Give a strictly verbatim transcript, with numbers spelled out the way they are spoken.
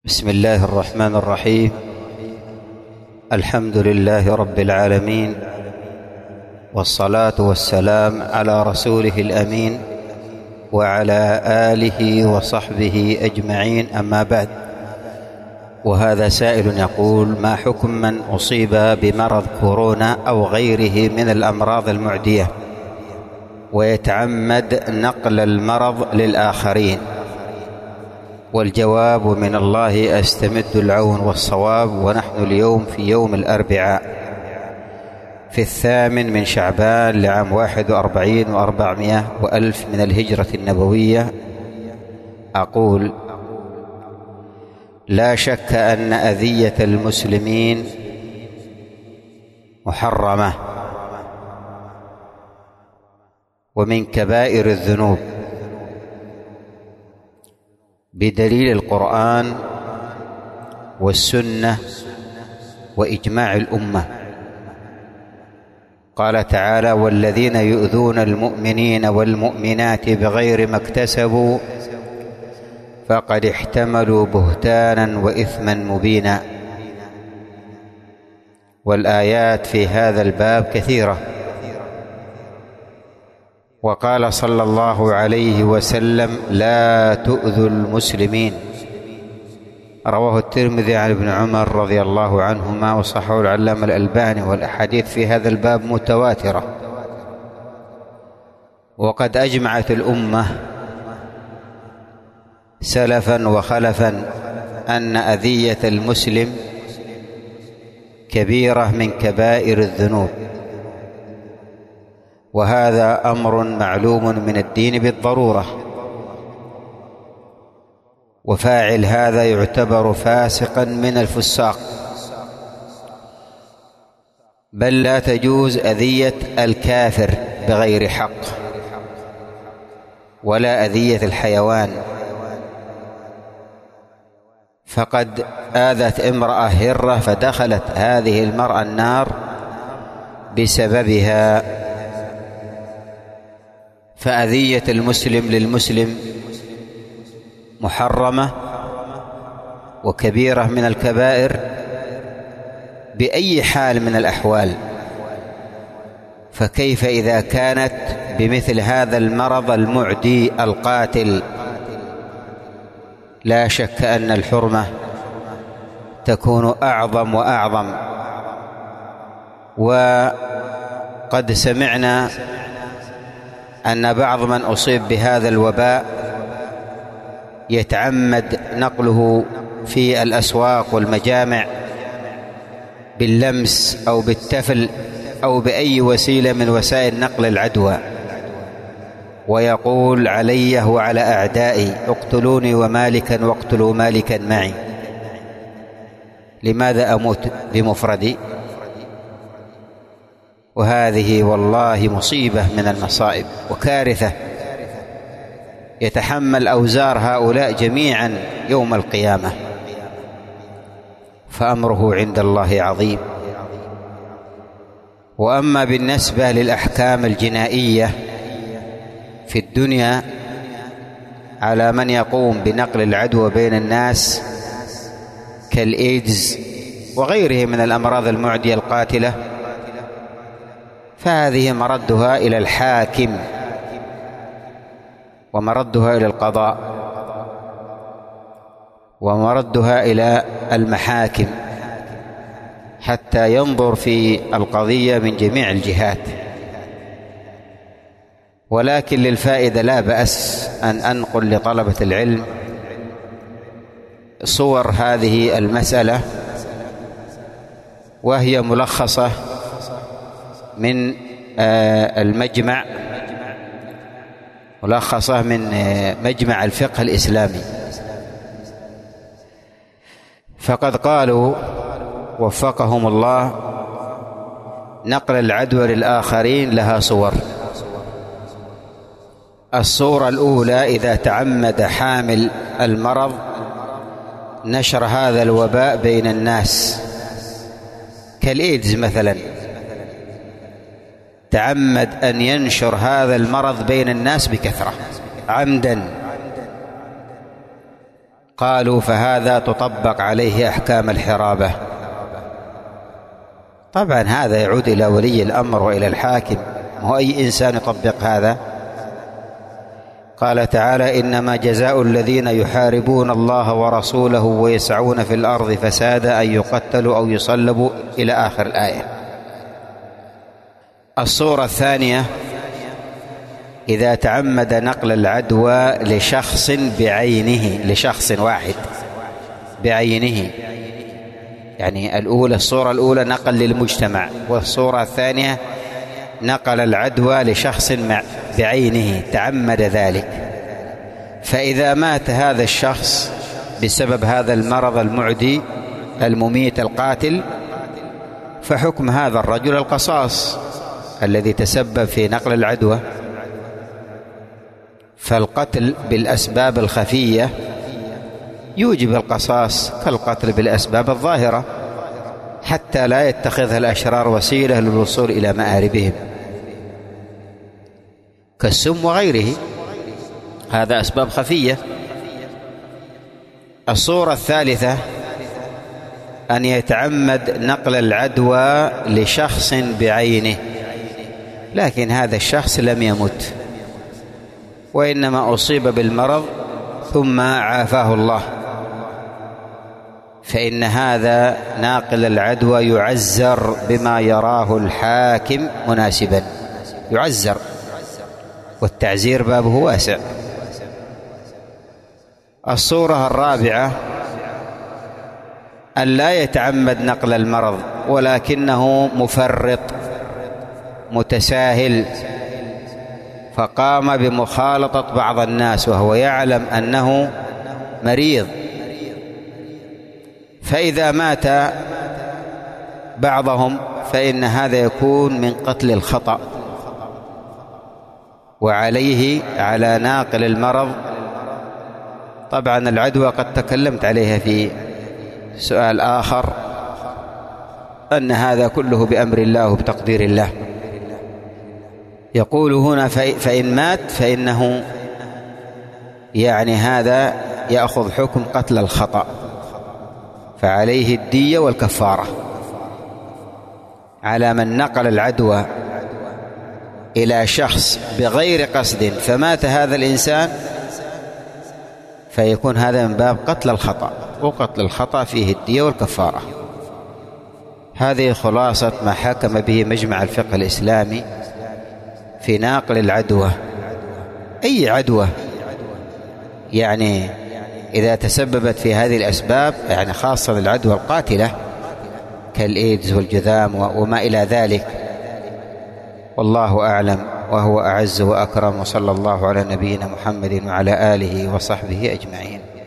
بسم الله الرحمن الرحيم. الحمد لله رب العالمين، والصلاة والسلام على رسوله الأمين وعلى آله وصحبه أجمعين، أما بعد. وهذا سائل يقول: ما حكم من أصيب بمرض كورونا أو غيره من الأمراض المعدية ويتعمد نقل المرض للآخرين؟ والجواب: من الله أستمد العون والصواب، ونحن اليوم في يوم الأربعاء في الثامن من شعبان لعام واحد وأربعين وأربعمائة وألف من الهجرة النبوية. أقول: لا شك أن أذية المسلمين محرمة ومن كبائر الذنوب بدليل القرآن والسنة وإجماع الأمة. قال تعالى: والذين يؤذون المؤمنين والمؤمنات بغير ما اكتسبوا فقد احتملوا بهتانا وإثما مبينا. والآيات في هذا الباب كثيرة. وقال صلى الله عليه وسلم: لا تؤذوا المسلمين. رواه الترمذي عن ابن عمر رضي الله عنهما وصححه العلامة الألباني، والأحاديث في هذا الباب متواترة. وقد أجمعت الأمة سلفا وخلفا أن أذية المسلم كبيرة من كبائر الذنوب، وهذا أمر معلوم من الدين بالضرورة. وفاعل هذا يعتبر فاسقا من الفساق، بل لا تجوز أذية الكافر بغير حق، ولا أذية الحيوان. فقد آذت امرأة هرة فدخلت هذه المرأة النار بسببها. فأذية المسلم للمسلم محرمة وكبيرة من الكبائر بأي حال من الأحوال، فكيف إذا كانت بمثل هذا المرض المعدي القاتل؟ لا شك أن الحرمة تكون أعظم وأعظم. وقد سمعنا أن بعض من أصيب بهذا الوباء يتعمد نقله في الأسواق والمجامع باللمس أو بالتفل أو بأي وسيلة من وسائل نقل العدوى، ويقول: علي وعلى أعدائي اقتلوني ومالكا واقتلوا مالكا معي. لماذا أموت بمفردي؟ وهذه والله مصيبة من المصائب وكارثة يتحمل أوزار هؤلاء جميعا يوم القيامة، فأمره عند الله عظيم. وأما بالنسبة للأحكام الجنائية في الدنيا على من يقوم بنقل العدوى بين الناس كالإيدز وغيره من الأمراض المعدية القاتلة، فهذه مردها إلى الحاكم ومردها إلى القضاء ومردها إلى المحاكم حتى ينظر في القضية من جميع الجهات. ولكن للفائدة لا بأس أن أنقل لطلبة العلم صور هذه المسألة، وهي ملخصة من المجمع ملخصة من مجمع الفقه الإسلامي. فقد قالوا وفقهم الله: نقل العدوى للآخرين لها صور. الصورة الأولى: إذا تعمد حامل المرض نشر هذا الوباء بين الناس كالإيدز مثلا، تعمد أن ينشر هذا المرض بين الناس بكثرة عمدا، قالوا فهذا تطبق عليه أحكام الحرابة. طبعا هذا يعود إلى ولي الأمر وإلى الحاكم، هو أي إنسان يطبق هذا. قال تعالى: إنما جزاء الذين يحاربون الله ورسوله ويسعون في الأرض فسادا أن يقتلوا أو يصلبوا، إلى آخر الآية. الصورة الثانية: إذا تعمد نقل العدوى لشخص بعينه، لشخص واحد بعينه، يعني الأولى الصورة الأولى نقل للمجتمع، والصورة الثانية نقل العدوى لشخص بعينه تعمد ذلك. فإذا مات هذا الشخص بسبب هذا المرض المعدي المميت القاتل، فحكم هذا الرجل القصاص الذي تسبب في نقل العدوى. فالقتل بالأسباب الخفية يوجب القصاص كالقتل بالأسباب الظاهرة، حتى لا يتخذها الأشرار وسيلة للوصول إلى مآربهم كالسم وغيره، هذا أسباب خفية. الصورة الثالثة: أن يتعمد نقل العدوى لشخص بعينه، لكن هذا الشخص لم يمت وإنما أصيب بالمرض ثم عافاه الله، فإن هذا ناقل العدوى يعزر بما يراه الحاكم مناسبا، يعزر، والتعزير بابه واسع. الصورة الرابعة: أن لا يتعمد نقل المرض ولكنه مفرط متساهل، فقام بمخالطة بعض الناس وهو يعلم أنه مريض، فإذا مات بعضهم فإن هذا يكون من قتل الخطأ، وعليه على ناقل المرض. طبعا العدوى قد تكلمت عليها في سؤال آخر، أن هذا كله بأمر الله وبتقدير الله. يقول هنا: فإن مات فإنه يعني هذا يأخذ حكم قتل الخطأ، فعليه الدية والكفارة على من نقل العدوى إلى شخص بغير قصد فمات هذا الإنسان، فيكون هذا من باب قتل الخطأ، وقتل الخطأ فيه الدية والكفارة. هذه خلاصة ما حكم به مجمع الفقه الإسلامي في ناقل العدوى. أي عدوى يعني إذا تسببت في هذه الأسباب، يعني خاصة العدوى القاتلة كالإيدز والجذام وما إلى ذلك. والله أعلم وهو أعز وأكرم، وصلى الله على نبينا محمد وعلى آله وصحبه أجمعين.